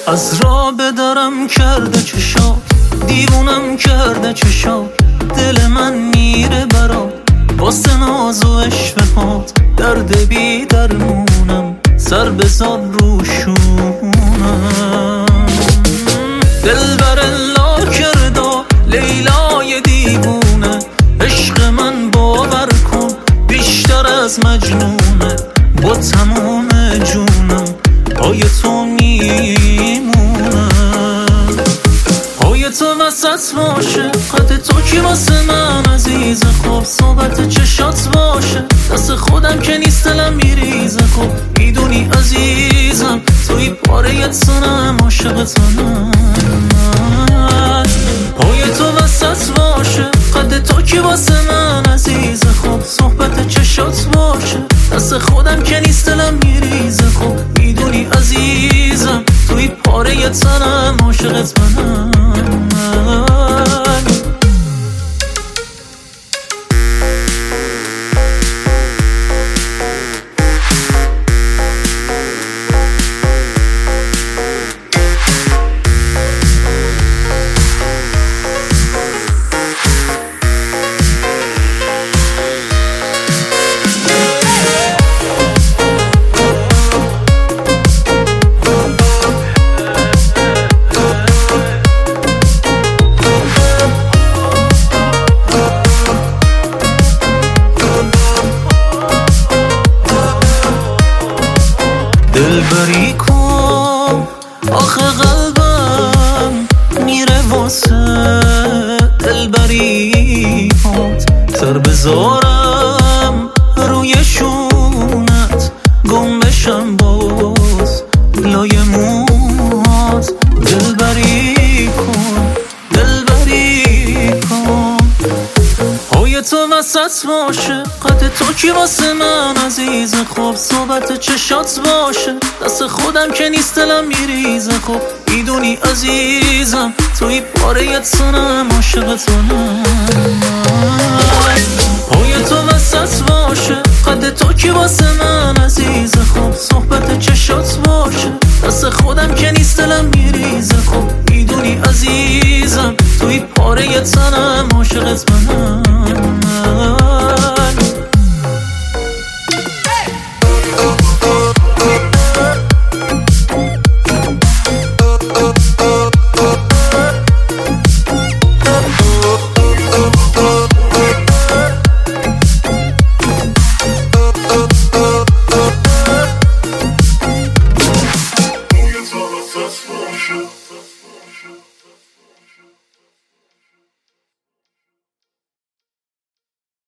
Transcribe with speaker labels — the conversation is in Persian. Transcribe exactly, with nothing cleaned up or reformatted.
Speaker 1: از راه بدارم کرده چشات، دیوونم کرده چشات، دل من میره برات واسه ناز و عشقهات. درد بی درمونم سر بزار روشونم. دلبر لا کرده لیلای دیوونه، عشق من باور کن بیشتر از مجنونه. با تمام جونم پای تو میمونم، پای تو وسط باشه قد تو کی واسه من عزیز. خوب صحبت چشات باشه دست خودم که نیست دلم میریزه. خب میدونی عزیزم توی پاره تنم عاشق تنم. پای تو وسط باشه قد تو کی واسه من عزیز. خب صحبت چشات باشه دست خودم که نیست دلم میریزه. خب میدونی عزیزم توی پاره تنم عاشق تنم. دلبری کن آخه قلبم میره واسه دلبری هات. سر بذارم روی شونت گم بشم باز لای موهات. دلبری کن دلبری کن پای تو وسط باشه قد تو کی واسه من عزیز. خب صحبت چشات باشه دست خودم که نیست دلم میریزه. خب میدونی عزیزم توی پاره تنم عاشق تنم. پای تو وسط باشه قد تو کی واسه من عزیز. خب صحبت چشات باشه دست خودم که نیست دلم میریزه. خب میدونی عزیزم توی پاره تنم